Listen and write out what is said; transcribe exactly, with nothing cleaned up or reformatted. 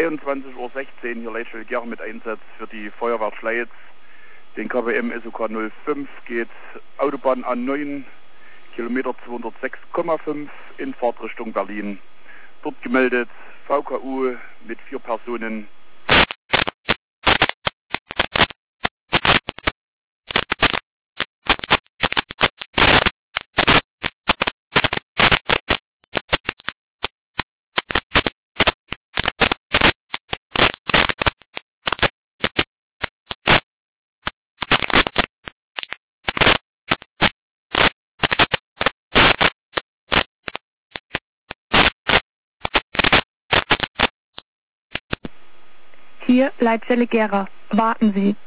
dreiundzwanzig Uhr sechzehn hier Leitstelle Gera mit Einsatz für die Feuerwehr Schleiz. Den K W M S O K null fünf geht Autobahn A neun, Kilometer zweihundertsechs Komma fünf in Fahrtrichtung Berlin. Dort gemeldet V K U mit vier Personen. Hier Leitstelle Gera. Warten Sie.